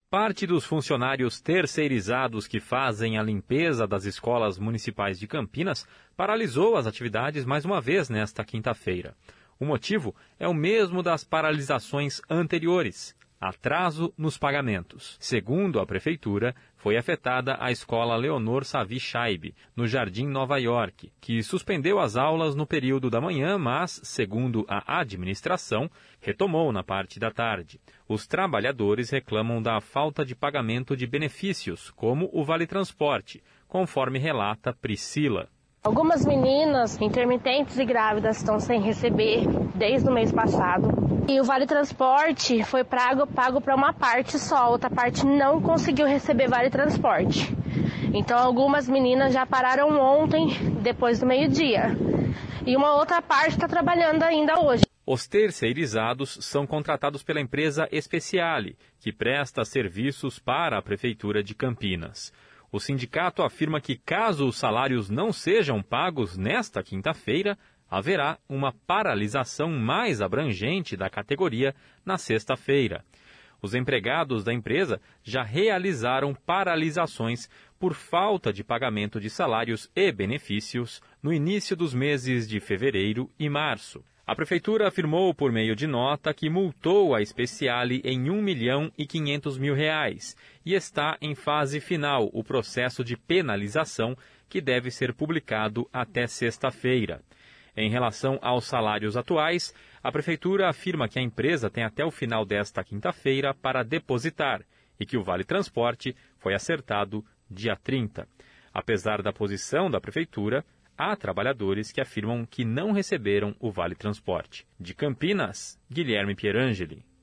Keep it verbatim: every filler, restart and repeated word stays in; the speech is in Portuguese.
Parte dos funcionários terceirizados que fazem a limpeza das escolas municipais de Campinas paralisou as atividades mais uma vez nesta quinta-feira. O motivo é o mesmo das paralisações anteriores: atraso nos pagamentos. Segundo a Prefeitura, foi afetada a escola Leonor Savi Chaib, no Jardim Nova York, que suspendeu as aulas no período da manhã, mas, segundo a administração, retomou na parte da tarde. Os trabalhadores reclamam da falta de pagamento de benefícios, como o Vale Transporte, conforme relata Priscila. Algumas meninas intermitentes e grávidas estão sem receber desde o mês passado. E o Vale Transporte foi pago, pago para uma parte só, outra parte não conseguiu receber Vale Transporte. Então algumas meninas já pararam ontem, depois do meio-dia. E uma outra parte está trabalhando ainda hoje. Os terceirizados são contratados pela empresa Speciale, que presta serviços para a Prefeitura de Campinas. O sindicato afirma que, caso os salários não sejam pagos nesta quinta-feira, haverá uma paralisação mais abrangente da categoria na sexta-feira. Os empregados da empresa já realizaram paralisações por falta de pagamento de salários e benefícios no início dos meses de fevereiro e março. A Prefeitura afirmou por meio de nota que multou a Speciale em um milhão e quinhentos mil reais e está em fase final o processo de penalização, que deve ser publicado até sexta-feira. Em relação aos salários atuais, a Prefeitura afirma que a empresa tem até o final desta quinta-feira para depositar e que o Vale Transporte foi acertado dia trinta. Apesar da posição da Prefeitura, há trabalhadores que afirmam que não receberam o Vale Transporte. De Campinas, Guilherme Pierangeli.